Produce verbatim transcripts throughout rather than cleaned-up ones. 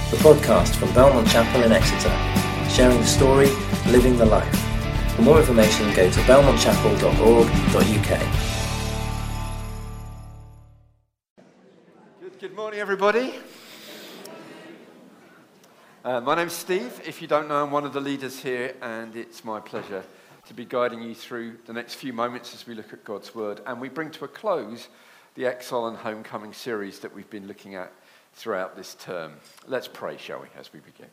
the podcast from Belmont Chapel in Exeter, sharing the story, living the life. For more information, go to belmont chapel dot org dot u k. Good, good morning, everybody. Uh, my name's Steve. If you don't know, I'm one of the leaders here, and it's my pleasure to be guiding you through the next few moments as we look at God's Word. And we bring to a close the Exile and Homecoming series that we've been looking at throughout this term. Let's pray, shall we, as we begin.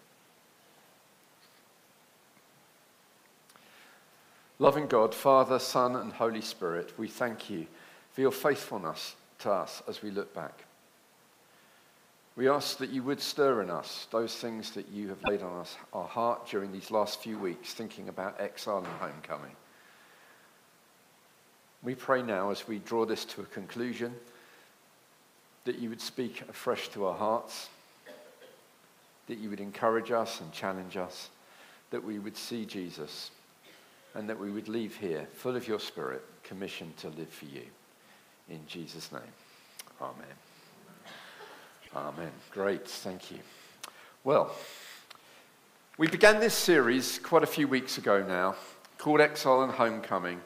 Loving God, Father, Son, and Holy Spirit, we thank you for your faithfulness to us as we look back. We ask that you would stir in us those things that you have laid on us, our heart during these last few weeks, thinking about exile and homecoming. We pray now as we draw this to a conclusion that you would speak afresh to our hearts, that you would encourage us and challenge us, that we would see Jesus, and that we would leave here full of your Spirit, commissioned to live for you. In Jesus' name, amen. Amen. Great, thank you. Well, we began this series quite a few weeks ago now, called Exile and Homecoming.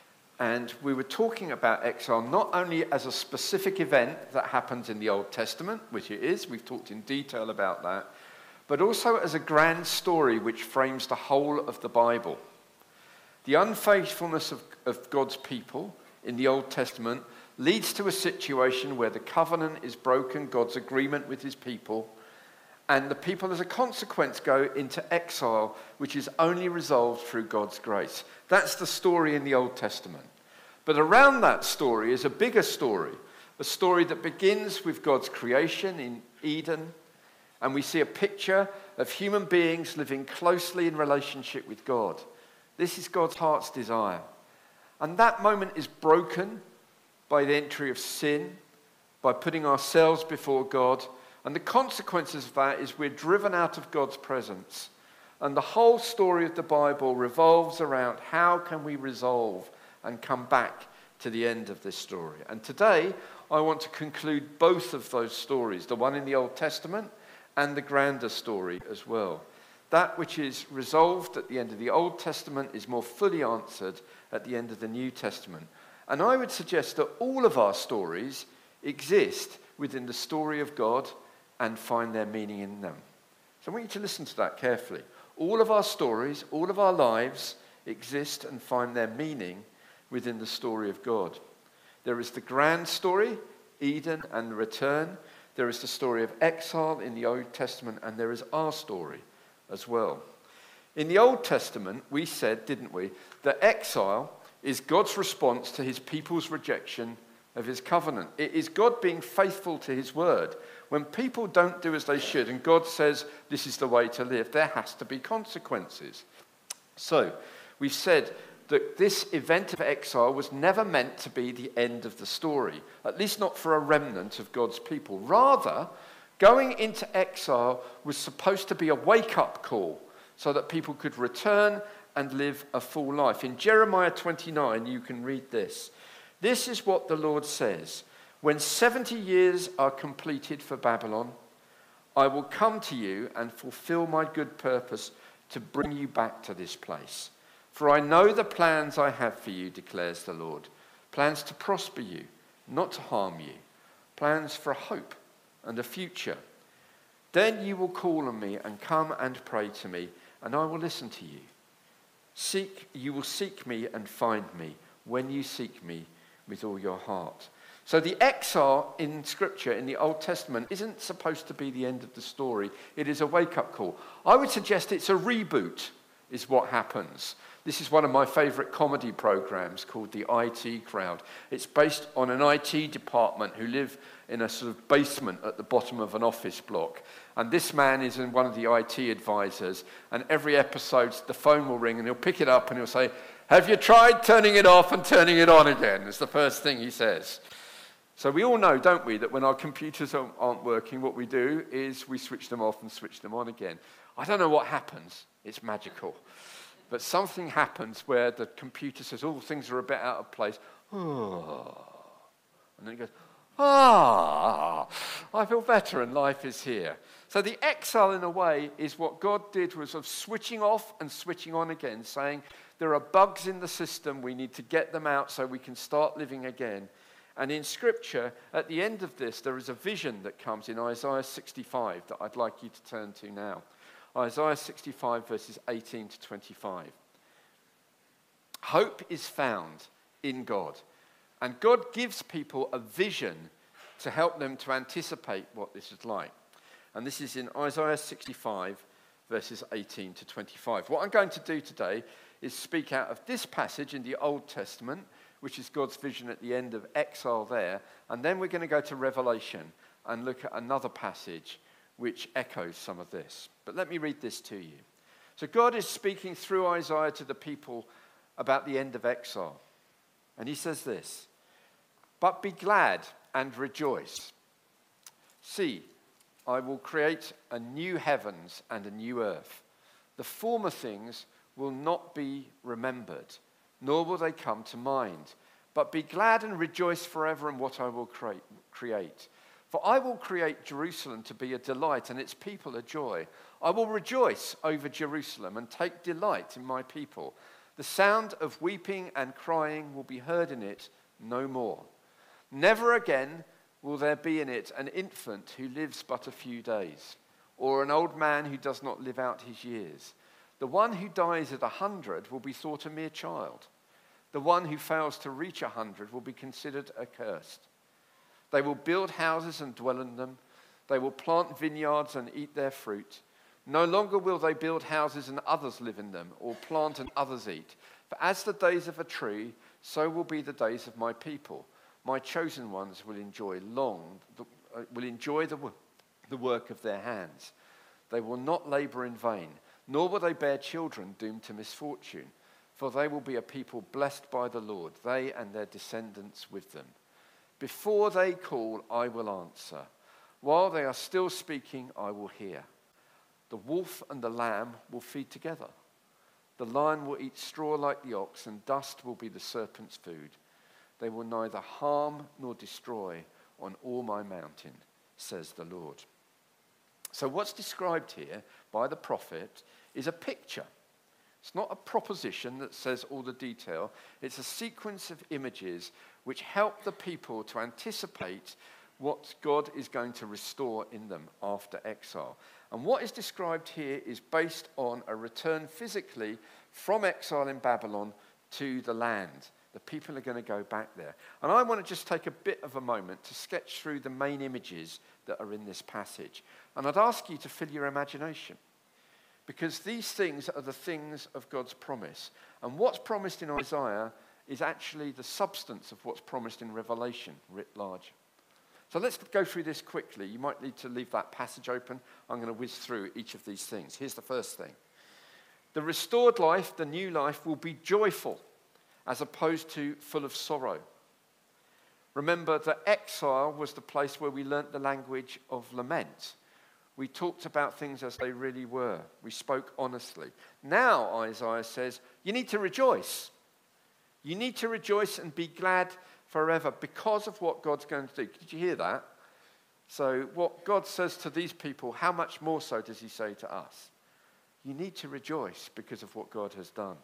And we were talking about exile not only as a specific event that happens in the Old Testament, which it is, we've talked in detail about that, but also as a grand story which frames the whole of the Bible. The unfaithfulness of, of God's people in the Old Testament leads to a situation where the covenant is broken, God's agreement with his people, and the people as a consequence go into exile, which is only resolved through God's grace. That's the story in the Old Testament. But around that story is a bigger story, a story that begins with God's creation in Eden, and we see a picture of human beings living closely in relationship with God. This is God's heart's desire. And that moment is broken by the entry of sin, by putting ourselves before God, and the consequences of that is we're driven out of God's presence. And the whole story of the Bible revolves around how can we resolve and come back to the end of this story. And today, I want to conclude both of those stories, the one in the Old Testament and the grander story as well. That which is resolved at the end of the Old Testament is more fully answered at the end of the New Testament. And I would suggest that all of our stories exist within the story of God and find their meaning in them. So I want you to listen to that carefully. All of our stories, all of our lives exist and find their meaning within the story of God. There is the grand story, Eden and the return. There is the story of exile in the Old Testament, and there is our story as well. In the Old Testament, we said, didn't we, that exile is God's response to his people's rejection of his covenant. It is God being faithful to his word. When people don't do as they should, and God says this is the way to live, there has to be consequences. So, we've said that this event of exile was never meant to be the end of the story, at least not for a remnant of God's people. Rather, going into exile was supposed to be a wake-up call so that people could return and live a full life. In Jeremiah twenty-nine, you can read this. This is what the Lord says. When seventy years are completed for Babylon, I will come to you and fulfill my good purpose to bring you back to this place. For I know the plans I have for you, declares the Lord. Plans to prosper you, not to harm you. Plans for hope and a future. Then you will call on me and come and pray to me, and I will listen to you. Seek, you will seek me and find me when you seek me with all your heart. So the exile in Scripture, in the Old Testament, isn't supposed to be the end of the story. It is a wake-up call. I would suggest it's a reboot, is what happens. This is one of my favourite comedy programs called The I T Crowd. It's based on an I T department who live in a sort of basement at the bottom of an office block. And this man is in one of the I T advisors, and every episode the phone will ring and he'll pick it up and he'll say, "Have you tried turning it off and turning it on again?" It's the first thing he says. So we all know, don't we, that when our computers aren't working, what we do is we switch them off and switch them on again. I don't know what happens. It's magical. But something happens where the computer says, oh, things are a bit out of place. Oh. And then it goes, Ah, I feel better and life is here. So the exile, in a way, is what God did was of switching off and switching on again, saying there are bugs in the system, we need to get them out so we can start living again. And in Scripture, at the end of this, there is a vision that comes in Isaiah sixty-five that I'd like you to turn to now. Isaiah sixty-five, verses eighteen to twenty-five. Hope is found in God. And God gives people a vision to help them to anticipate what this is like. And this is in Isaiah sixty-five, verses eighteen to twenty-five. What I'm going to do today is speak out of this passage in the Old Testament, which is God's vision at the end of exile there. And then we're going to go to Revelation and look at another passage which echoes some of this. But let me read this to you. So God is speaking through Isaiah to the people about the end of exile. And he says this, "But be glad and rejoice. See, I will create a new heavens and a new earth. The former things will not be remembered, nor will they come to mind. But be glad and rejoice forever in what I will create. For I will create Jerusalem to be a delight and its people a joy. I will rejoice over Jerusalem and take delight in my people. The sound of weeping and crying will be heard in it no more. Never again will there be in it an infant who lives but a few days, or an old man who does not live out his years. The one who dies at a hundred will be thought a mere child. The one who fails to reach a hundred will be considered accursed. They will build houses and dwell in them. They will plant vineyards and eat their fruit. No longer will they build houses and others live in them, or plant and others eat. For as the days of a tree, so will be the days of my people. My chosen ones will enjoy long, uh, will enjoy the, the work of their hands. They will not labor in vain, nor will they bear children doomed to misfortune. For they will be a people blessed by the Lord, they and their descendants with them. Before they call, I will answer. While they are still speaking, I will hear. The wolf and the lamb will feed together. The lion will eat straw like the ox, and dust will be the serpent's food. They will neither harm nor destroy on all my mountain, says the Lord." So what's described here by the prophet is a picture. It's not a proposition that says all the detail. It's a sequence of images which help the people to anticipate what God is going to restore in them after exile. And what is described here is based on a return physically from exile in Babylon to the land. The people are going to go back there. And I want to just take a bit of a moment to sketch through the main images that are in this passage. And I'd ask you to fill your imagination, because these things are the things of God's promise. And what's promised in Isaiah is actually the substance of what's promised in Revelation, writ large. So let's go through this quickly. You might need to leave that passage open. I'm going to whiz through each of these things. Here's the first thing. The restored life, the new life, will be joyful as opposed to full of sorrow. Remember that exile was the place where we learnt the language of lament. We talked about things as they really were. We spoke honestly. Now, Isaiah says, you need to rejoice. You need to rejoice and be glad forever because of what God's going to do. Did you hear that? So what God says to these people, how much more so does he say to us? You need to rejoice because of what God has done.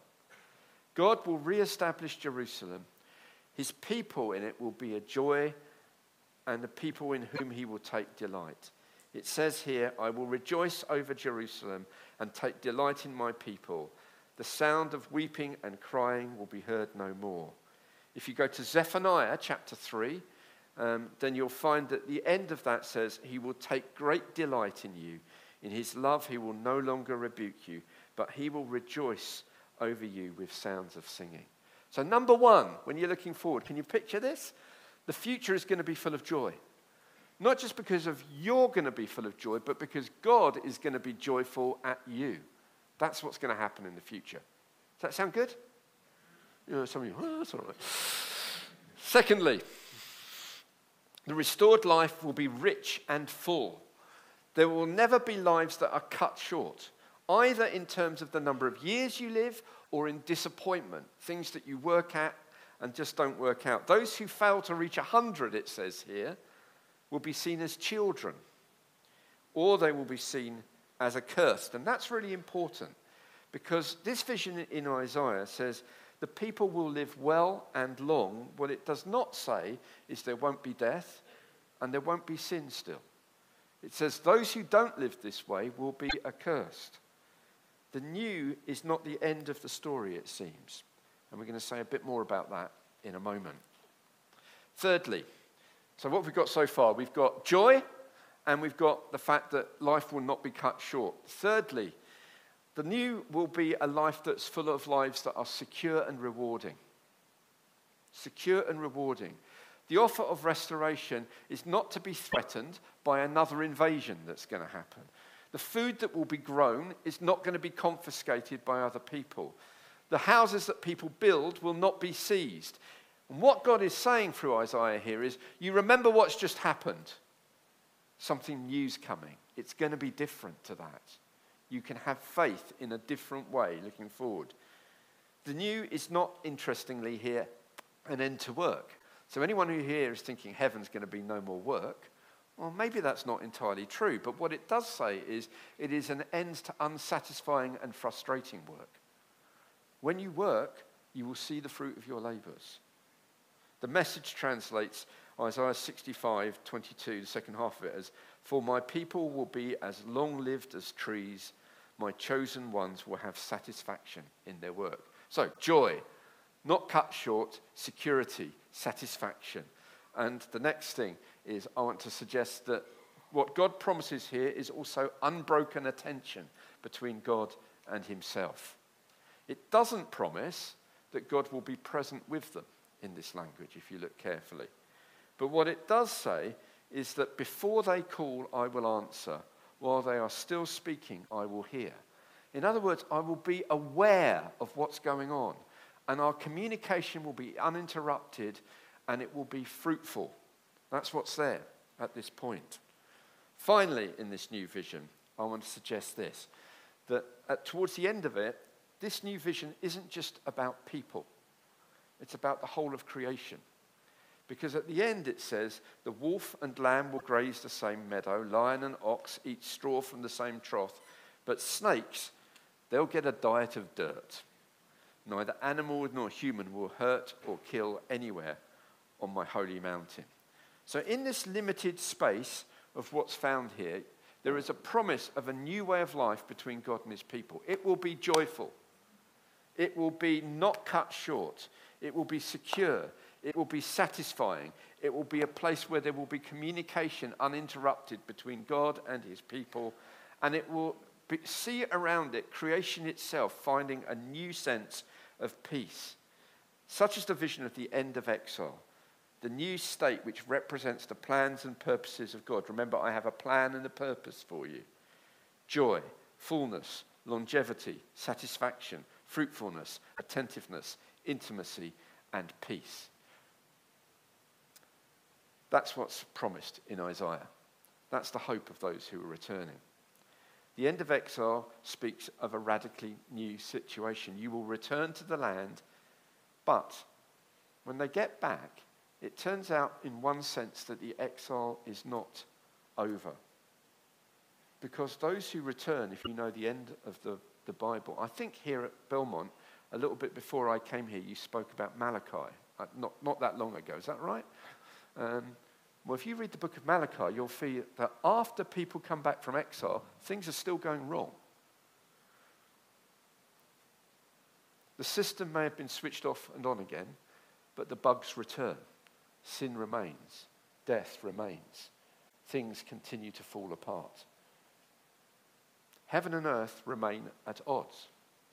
God will reestablish Jerusalem. His people in it will be a joy, and the people in whom he will take delight. It says here, I will rejoice over Jerusalem and take delight in my people. The sound of weeping and crying will be heard no more. If you go to Zephaniah chapter three, um, then you'll find that the end of that says, he will take great delight in you. In his love he will no longer rebuke you, but he will rejoice over you with sounds of singing. So number one, when you're looking forward, can you picture this? The future is going to be full of joy. Not just because of you're going to be full of joy, but because God is going to be joyful at you. That's what's going to happen in the future. Does that sound good? You know, some of you, oh, that's all right. Secondly, the restored life will be rich and full. There will never be lives that are cut short, either in terms of the number of years you live or in disappointment, things that you work at and just don't work out. Those who fail to reach one hundred, it says here, will be seen as children, or they will be seen as accursed. And that's really important, because this vision in Isaiah says the people will live well and long. What it does not say is there won't be death and there won't be sin still. It says those who don't live this way will be accursed. The new is not the end of the story, it seems. And we're going to say a bit more about that in a moment. Thirdly, so what we've got so far, we've got joy and we've got the fact that life will not be cut short. Thirdly, the new will be a life that's full of lives that are secure and rewarding. Secure and rewarding. The offer of restoration is not to be threatened by another invasion that's going to happen. The food that will be grown is not going to be confiscated by other people. The houses that people build will not be seized. And what God is saying through Isaiah here is, you remember what's just happened. Something new's coming. It's going to be different to that. You can have faith in a different way looking forward. The new is not, interestingly here, an end to work. So anyone who here is thinking heaven's going to be no more work, well, maybe that's not entirely true. But what it does say is it is an end to unsatisfying and frustrating work. When you work, you will see the fruit of your labours. The Message translates Isaiah sixty-five twenty-two, the second half of it, as, "For my people will be as long-lived as trees. My chosen ones will have satisfaction in their work." So, joy, not cut short, security, satisfaction. And the next thing is I want to suggest that what God promises here is also unbroken attention between God and himself. It doesn't promise that God will be present with them in this language, if you look carefully. But what it does say is that before they call, I will answer. While they are still speaking, I will hear. In other words, I will be aware of what's going on. And our communication will be uninterrupted and it will be fruitful. That's what's there at this point. Finally, in this new vision, I want to suggest this, that at, towards the end of it, this new vision isn't just about people. It's about the whole of creation. Because at the end it says, the wolf and lamb will graze the same meadow, lion and ox eat straw from the same trough, but snakes, they'll get a diet of dirt. Neither animal nor human will hurt or kill anywhere on my holy mountain. So in this limited space of what's found here, there is a promise of a new way of life between God and his people. It will be joyful. It will be not cut short. It will be secure. It will be satisfying. It will be a place where there will be communication uninterrupted between God and his people. And it will be, see around it creation itself finding a new sense of peace. Such is the vision of the end of exile. The new state which represents the plans and purposes of God. Remember, I have a plan and a purpose for you. Joy, fullness, longevity, satisfaction, fruitfulness, attentiveness, intimacy, and peace. That's what's promised in Isaiah. That's the hope of those who are returning. The end of exile speaks of a radically new situation. You will return to the land, but when they get back, it turns out in one sense that the exile is not over. Because those who return, if you know the end of the, the Bible, I think here at Belmont, a little bit before I came here, you spoke about Malachi, uh, not, not that long ago, is that right? Um, well, if you read the book of Malachi, you'll see that after people come back from exile, things are still going wrong. The system may have been switched off and on again, but the bugs return. Sin remains. Death remains. Things continue to fall apart. Heaven and earth remain at odds.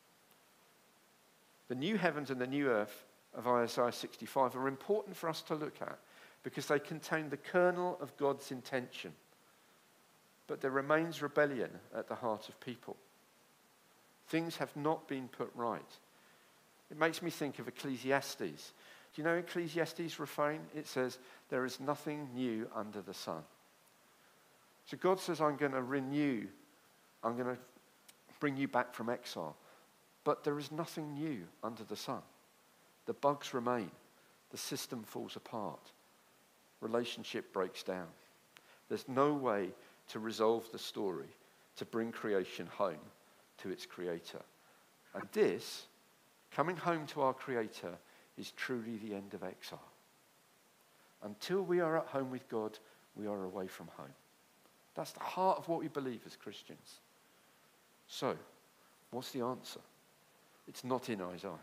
The new heavens and the new earth of Isaiah sixty-five are important for us to look at because they contain the kernel of God's intention. But there remains rebellion at the heart of people. Things have not been put right. It makes me think of Ecclesiastes. Do you know Ecclesiastes' refrain? It says, there is nothing new under the sun. So God says, I'm going to renew, I'm going to bring you back from exile. But there is nothing new under the sun. The bugs remain. the system falls apart. Relationship breaks down. There's no way to resolve the story, to bring creation home to its creator. And this, coming home to our creator, is truly the end of exile. Until we are at home with God, we are away from home. That's the heart of what we believe as Christians. So, what's the answer? It's not in Isaiah.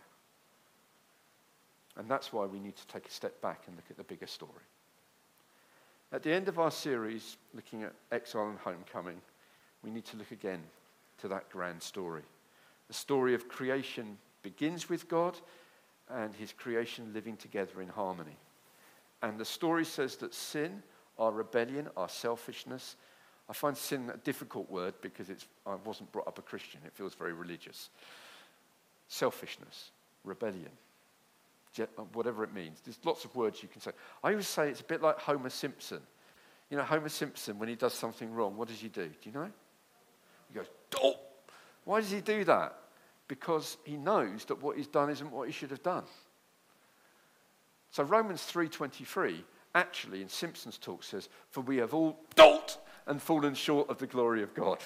And that's why we need to take a step back and look at the bigger story. At the end of our series, looking at exile and homecoming, we need to look again to that grand story. The story of creation begins with God and his creation living together in harmony. And the story says that sin, our rebellion, our selfishness, I find sin a difficult word because it's, I wasn't brought up a Christian. It feels very religious. Selfishness, rebellion, whatever it means. There's lots of words you can say. I always say it's a bit like Homer Simpson. You know, Homer Simpson, when he does something wrong, what does he do? Do you know? He goes, oh! Why does he do that? Because he knows that what he's done isn't what he should have done. So Romans three twenty-three, actually in Simpson's talk says, for we have all dolt and fallen short of the glory of God.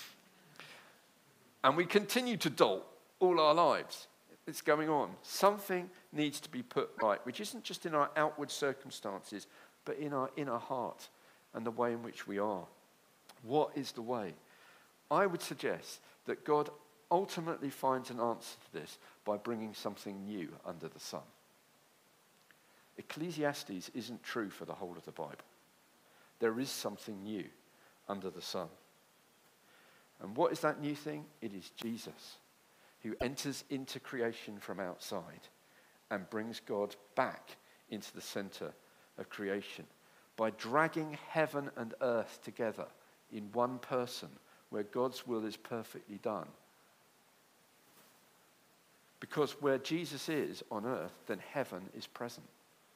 And we continue to dolt all our lives. It's going on. Something needs to be put right, which isn't just in our outward circumstances, but in our inner heart and the way in which we are. What is the way? I would suggest that God ultimately finds an answer to this by bringing something new under the sun. Ecclesiastes isn't true for the whole of the Bible. There is something new under the sun. And what is that new thing? It is Jesus, who enters into creation from outside and brings God back into the center of creation by dragging heaven and earth together in one person where God's will is perfectly done. Because where Jesus is on earth, then heaven is present.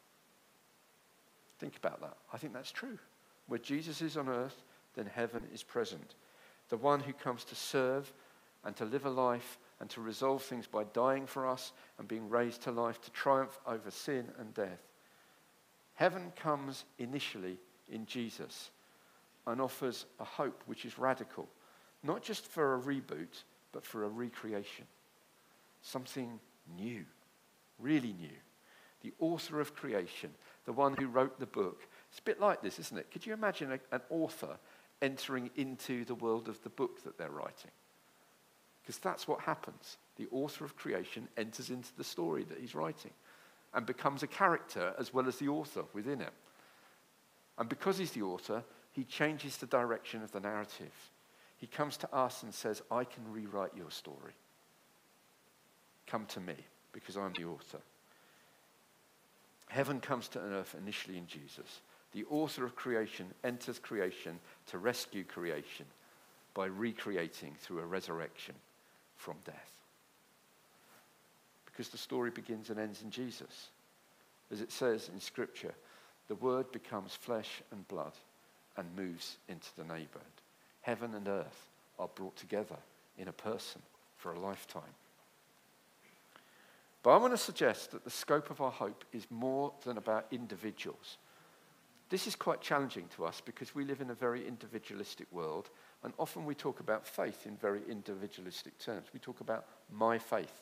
Think about that. I think that's true. Where Jesus is on earth, then heaven is present. The one who comes to serve and to live a life and to resolve things by dying for us and being raised to life to triumph over sin and death. Heaven comes initially in Jesus and offers a hope which is radical, not just for a reboot, but for a recreation. Something new, really new. The author of creation, the one who wrote the book. It's a bit like this, isn't it? Could you imagine a, an author entering into the world of the book that they're writing? Because that's what happens. The author of creation enters into the story that he's writing and becomes a character as well as the author within it. And because he's the author, he changes the direction of the narrative. He comes to us and says, I can rewrite your story. Come to me, because I'm the author. Heaven comes to earth initially in Jesus. The author of creation enters creation to rescue creation by recreating through a resurrection from death. Because the story begins and ends in Jesus. As it says in Scripture, the Word becomes flesh and blood and moves into the neighborhood. Heaven and earth are brought together in a person for a lifetime. But I want to suggest that the scope of our hope is more than about individuals. This is quite challenging to us because we live in a very individualistic world, and often we talk about faith in very individualistic terms. We talk about my faith.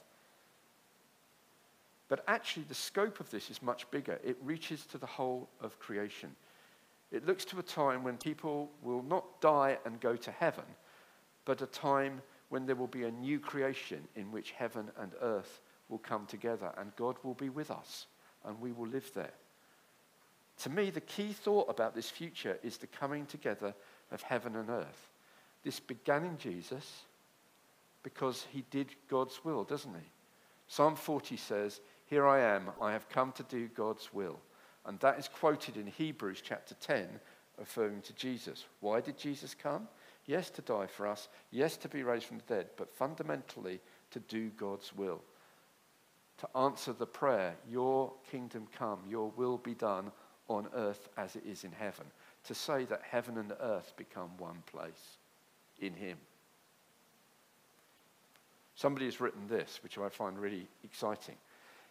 But actually the scope of this is much bigger. It reaches to the whole of creation. It looks to a time when people will not die and go to heaven, but a time when there will be a new creation in which heaven and earth will come together and God will be with us and we will live there. To me, the key thought about this future is the coming together of heaven and earth. This began in Jesus because he did God's will, doesn't he? Psalm forty says, here I am, I have come to do God's will. And that is quoted in Hebrews chapter ten, referring to Jesus. Why did Jesus come? Yes, to die for us. Yes, to be raised from the dead. But fundamentally, to do God's will. To answer the prayer, your kingdom come, your will be done on earth as it is in heaven. To say that heaven and earth become one place in him. Somebody has written this, which I find really exciting.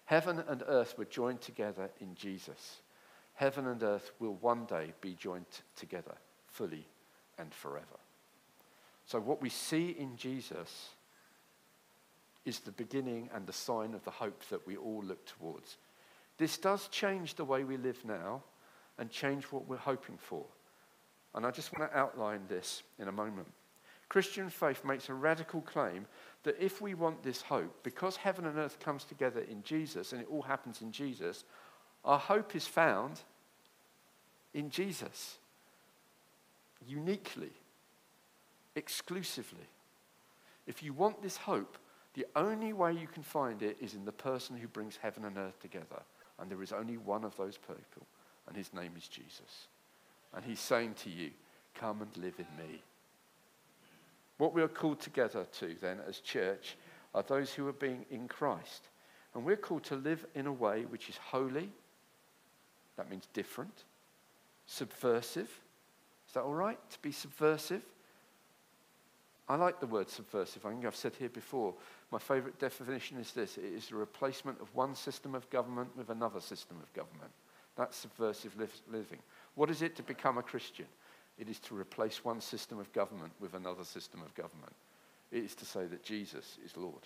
Heaven and earth were joined together in Jesus. Heaven and earth will one day be joined together fully and forever. So what we see in Jesus is the beginning and the sign of the hope that we all look towards. This does change the way we live now and change what we're hoping for. And I just want to outline this in a moment. Christian faith makes a radical claim that if we want this hope, because heaven and earth comes together in Jesus and it all happens in Jesus, our hope is found in Jesus. Uniquely. Exclusively. If you want this hope, the only way you can find it is in the person who brings heaven and earth together. And there is only one of those people, and his name is Jesus. And he's saying to you, come and live in me. What we are called together to then as church are those who are being in Christ. And we're called to live in a way which is holy. That means different. Subversive. Is that all right, to be subversive? I like the word subversive. I think I've said here before, my favourite definition is this. It is the replacement of one system of government with another system of government. That's subversive li- living. What is it to become a Christian? It is to replace one system of government with another system of government. It is to say that Jesus is Lord.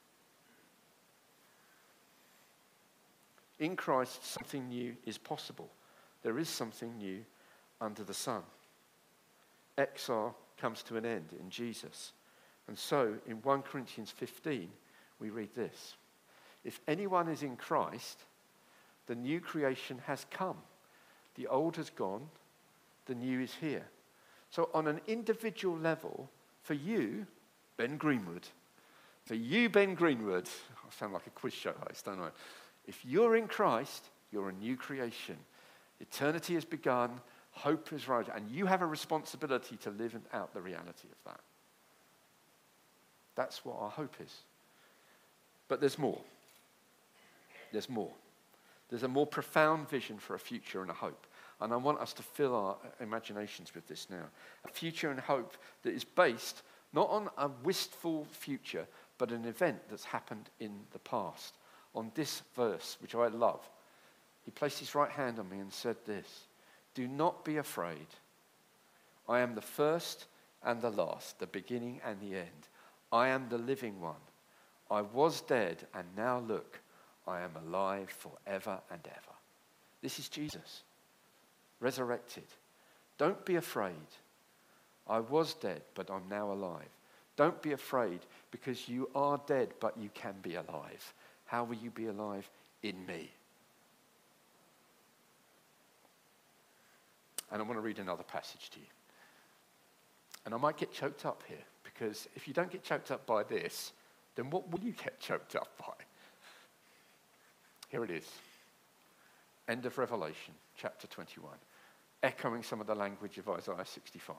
In Christ, something new is possible. There is something new under the sun. Exile comes to an end in Jesus. And so, in First Corinthians fifteen, we read this. If anyone is in Christ, the new creation has come. The old has gone, the new is here. So on an individual level, for you, Ben Greenwood, for you, Ben Greenwood, I sound like a quiz show host, don't I? If you're in Christ, you're a new creation. Eternity has begun, hope is rising, and you have a responsibility to live out the reality of that. That's what our hope is. But there's more. There's more. There's a more profound vision for a future and a hope. And I want us to fill our imaginations with this now. A future and hope that is based not on a wistful future, but an event that's happened in the past. On this verse, which I love, he placed his right hand on me and said this, do not be afraid. I am the first and the last, the beginning and the end. I am the living one. I was dead, and now look, I am alive forever and ever. This is Jesus, resurrected. Don't be afraid. I was dead, but I'm now alive. Don't be afraid, because you are dead, but you can be alive. How will you be alive? In me. And I want to read another passage to you. And I might get choked up here, because if you don't get choked up by this, then what will you get choked up by? Here it is. End of Revelation, chapter twenty-one. Echoing some of the language of Isaiah sixty-five.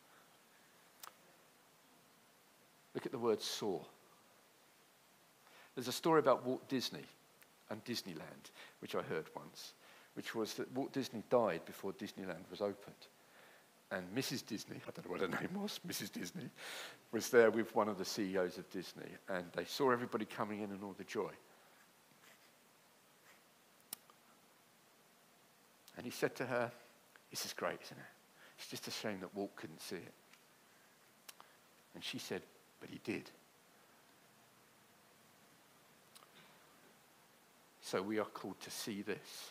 Look at the word saw. There's a story about Walt Disney and Disneyland, which I heard once, which was that Walt Disney died before Disneyland was opened. And Missus Disney, I don't know what her name was, Missus Disney, was there with one of the C E Os of Disney, and they saw everybody coming in and all the joy. And he said to her, this is great, isn't it? It's just a shame that Walt couldn't see it. And she said, but he did. So we are called to see this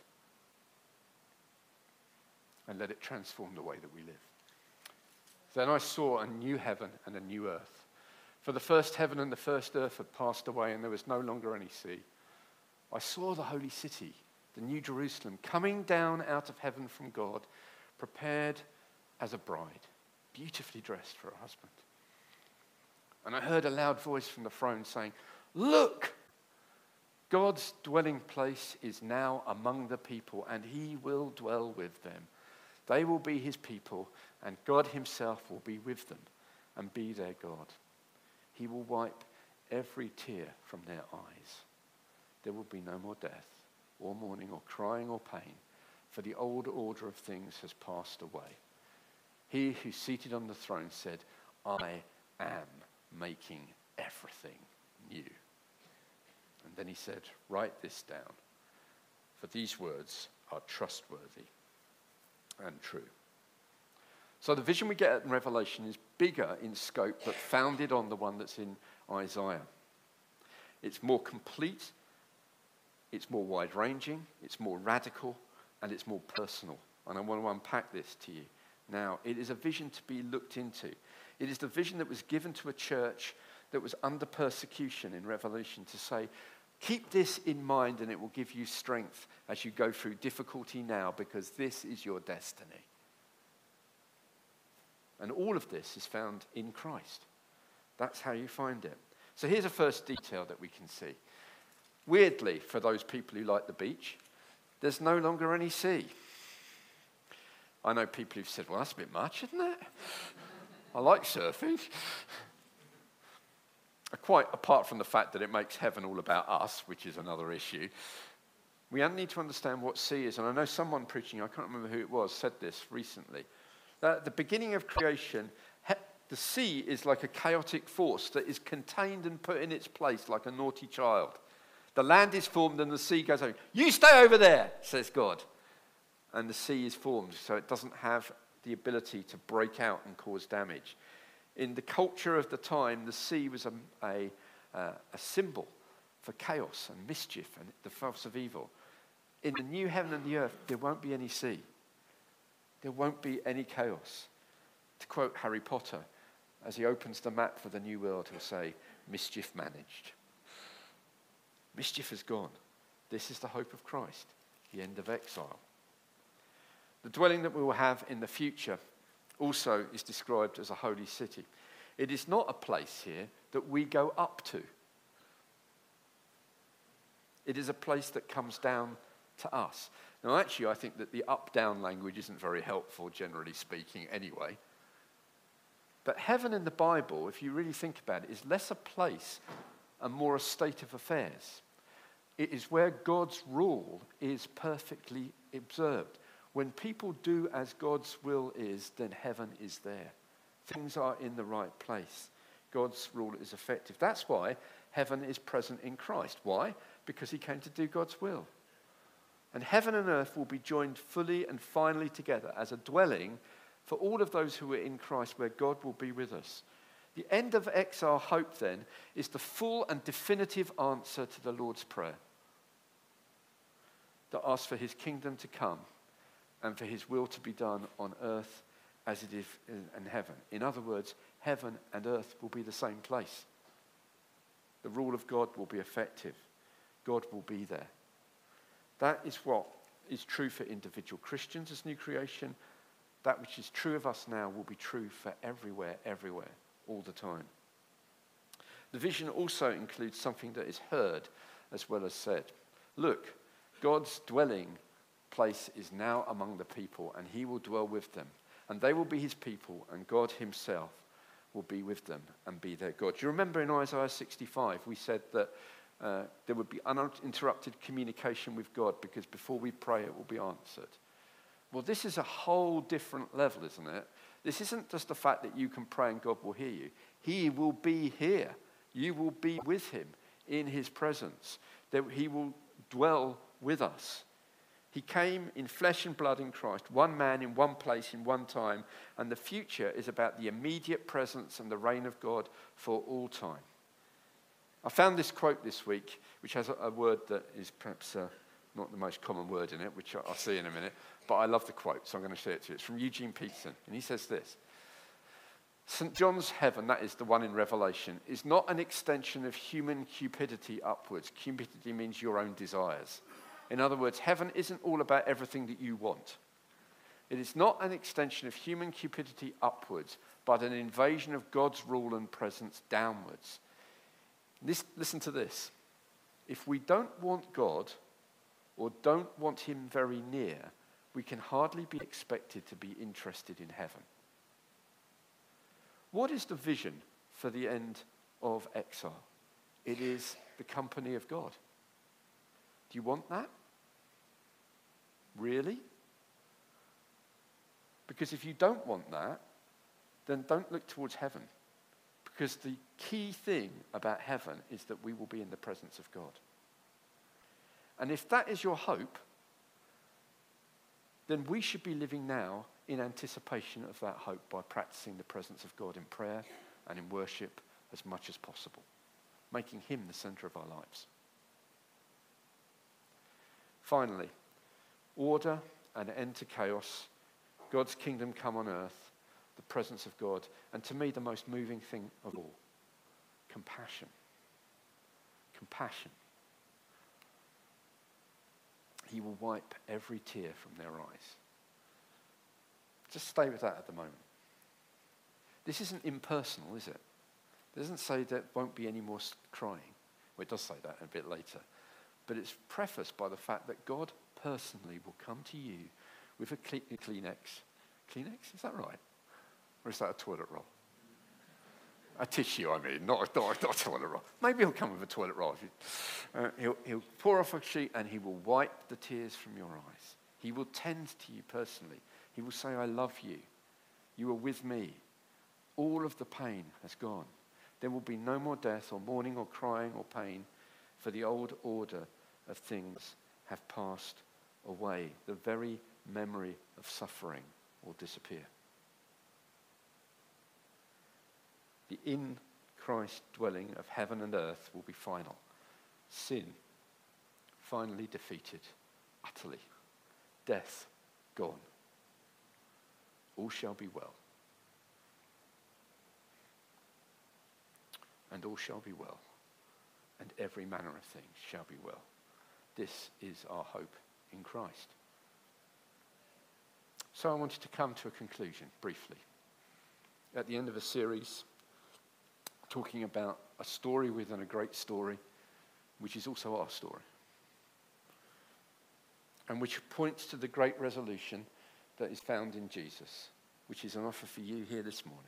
and let it transform the way that we live. Then I saw a new heaven and a new earth. For the first heaven and the first earth had passed away, and there was no longer any sea. I saw the holy city, the new Jerusalem, coming down out of heaven from God, prepared as a bride, beautifully dressed for her husband. And I heard a loud voice from the throne saying, look! God's dwelling place is now among the people, and he will dwell with them. They will be his people, and God himself will be with them and be their God. He will wipe every tear from their eyes. There will be no more death, or mourning, or crying, or pain, for the old order of things has passed away. He who's seated on the throne said, I am making everything new. And And then he said, write this down, for these words are trustworthy and true. So the vision we get in Revelation is bigger in scope, but founded on the one that's in Isaiah. It's more complete, it's more wide-ranging, it's more radical, and it's more personal. And I want to unpack this to you now. It is a vision to be looked into. It is the vision that was given to a church that was under persecution in Revelation to say, keep this in mind and it will give you strength as you go through difficulty now, because this is your destiny. And all of this is found in Christ. That's how you find it. So here's a first detail that we can see. Weirdly, for those people who like the beach, there's no longer any sea. I know people who've said, well, that's a bit much, isn't it? I like surfing. Quite apart from the fact that it makes heaven all about us, which is another issue, we need to understand what sea is. And I know someone preaching, I can't remember who it was, said this recently. That at the beginning of creation, the sea is like a chaotic force that is contained and put in its place like a naughty child. The land is formed and the sea goes over. You stay over there, says God. And the sea is formed, so it doesn't have the ability to break out and cause damage. In the culture of the time, the sea was a, a, uh, a symbol for chaos and mischief and the force of evil. In the new heaven and the earth, there won't be any sea. There won't be any chaos. To quote Harry Potter, as he opens the map for the new world, he'll say, mischief managed. Mischief is gone. This is the hope of Christ, the end of exile. The dwelling that we will have in the future also is described as a holy city. It is not a place here that we go up to. It is a place that comes down to us. Now, actually, I think that the up-down language isn't very helpful, generally speaking, anyway. But heaven in the Bible, if you really think about it, is less a place and more a state of affairs. It is where God's rule is perfectly observed. When people do as God's will is, then heaven is there. Things are in the right place. God's rule is effective. That's why heaven is present in Christ. Why? Because he came to do God's will. And heaven and earth will be joined fully and finally together as a dwelling for all of those who are in Christ, where God will be with us. The end of exile hope, then, is the full and definitive answer to the Lord's Prayer that asks for his kingdom to come and for his will to be done on earth as it is in heaven. In other words, heaven and earth will be the same place. The rule of God will be effective. God will be there. That is what is true for individual Christians as new creation. That which is true of us now will be true for everywhere, everywhere, all the time. The vision also includes something that is heard as well as said. Look, God's dwelling place is now among the people, and he will dwell with them. And they will be his people, and God himself will be with them and be their God. Do you remember in Isaiah sixty-five, we said that uh, there would be uninterrupted communication with God, because before we pray, it will be answered. Well, this is a whole different level, isn't it? This isn't just the fact that you can pray and God will hear you. He will be here. You will be with him in his presence. That he will dwell with us. He came in flesh and blood in Christ, one man in one place in one time, and the future is about the immediate presence and the reign of God for all time. I found this quote this week, which has a, a word that is perhaps uh, not the most common word in it, which I'll see in a minute, but I love the quote, so I'm going to share it to you. It's from Eugene Peterson, and he says this: Saint John's heaven, that is the one in Revelation, is not an extension of human cupidity upwards. Cupidity means your own desires. In other words, heaven isn't all about everything that you want. It is not an extension of human cupidity upwards, but an invasion of God's rule and presence downwards. This, listen to this. If we don't want God, or don't want him very near, we can hardly be expected to be interested in heaven. What is the vision for the end of exile? It is the company of God. Do you want that? Really? Because if you don't want that, then don't look towards heaven. Because the key thing about heaven is that we will be in the presence of God. And if that is your hope, then we should be living now in anticipation of that hope by practicing the presence of God in prayer and in worship as much as possible, making him the center of our lives. Finally, order and end to chaos, God's kingdom come on earth, the presence of God, and to me the most moving thing of all, compassion. Compassion. He will wipe every tear from their eyes. Just stay with that at the moment. This isn't impersonal, is it? It doesn't say there won't be any more crying. Well, it does say that a bit later. But it's prefaced by the fact that God personally will come to you with a Kleenex. Kleenex? Is that right? Or is that a toilet roll? A tissue, I mean, not a, not a, not a toilet roll. Maybe he'll come with a toilet roll. Uh, he'll, he'll pour off a sheet and he will wipe the tears from your eyes. He will tend to you personally. He will say, I love you. You are with me. All of the pain has gone. There will be no more death or mourning or crying or pain, for the old order of things have passed away. The very memory of suffering will disappear. The in Christ dwelling of heaven and earth will be final. Sin finally defeated, utterly. Death gone. All shall be well. And all shall be well. And every manner of things shall be well. This is our hope in Christ. So I wanted to come to a conclusion briefly. At the end of a series talking about a story within a great story, which is also our story, and which points to the great resolution that is found in Jesus, which is an offer for you here this morning.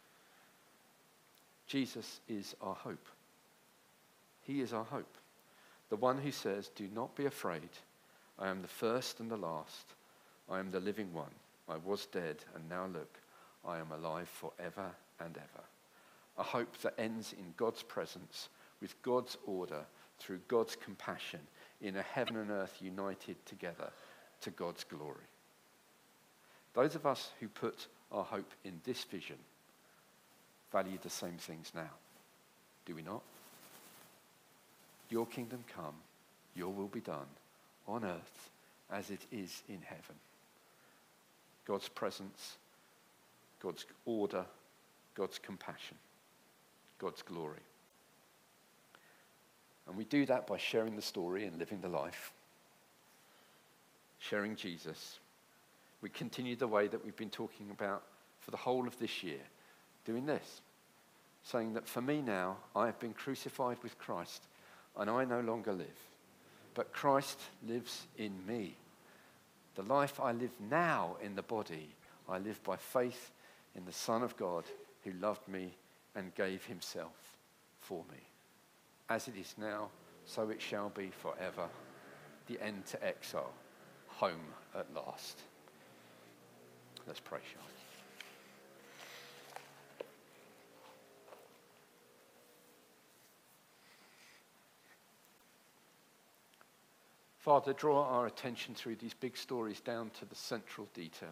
Jesus is our hope. He is our hope. The one who says, do not be afraid. I am the first and the last. I am the living one. I was dead, and now look, I am alive forever and ever. A hope that ends in God's presence, with God's order, through God's compassion, in a heaven and earth united together to God's glory. Those of us who put our hope in this vision value the same things now. Do we not? Your kingdom come, your will be done, on earth as it is in heaven. God's presence, God's order, God's compassion, God's glory. And we do that by sharing the story and living the life, sharing Jesus. We continue the way that we've been talking about for the whole of this year, doing this, saying that for me now, I have been crucified with Christ, and I no longer live, but Christ lives in me. The life I live now in the body, I live by faith in the Son of God who loved me and gave himself for me. As it is now, so it shall be forever. The end to exile, home at last. Let's pray, shall we? Father, draw our attention through these big stories down to the central detail.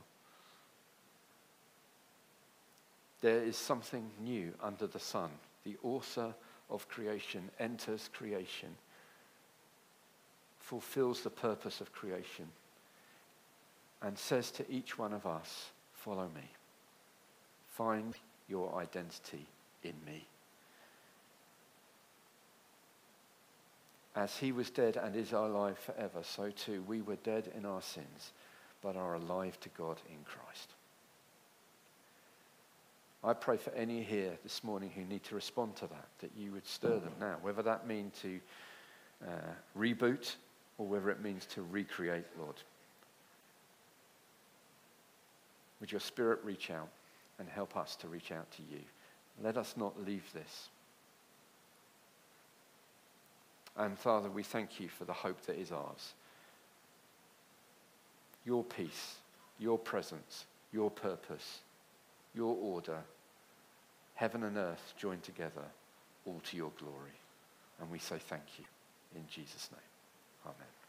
There is something new under the sun. The author of creation enters creation, fulfills the purpose of creation, and says to each one of us, follow me. Find your identity in me. As he was dead and is alive forever, so too we were dead in our sins, but are alive to God in Christ. I pray for any here this morning who need to respond to that, that you would stir them now, whether that means to uh, reboot or whether it means to recreate, Lord. Would your Spirit reach out and help us to reach out to you? Let us not leave this. And Father, we thank you for the hope that is ours. Your peace, your presence, your purpose, your order, heaven and earth joined together, all to your glory. And we say thank you in Jesus' name. Amen.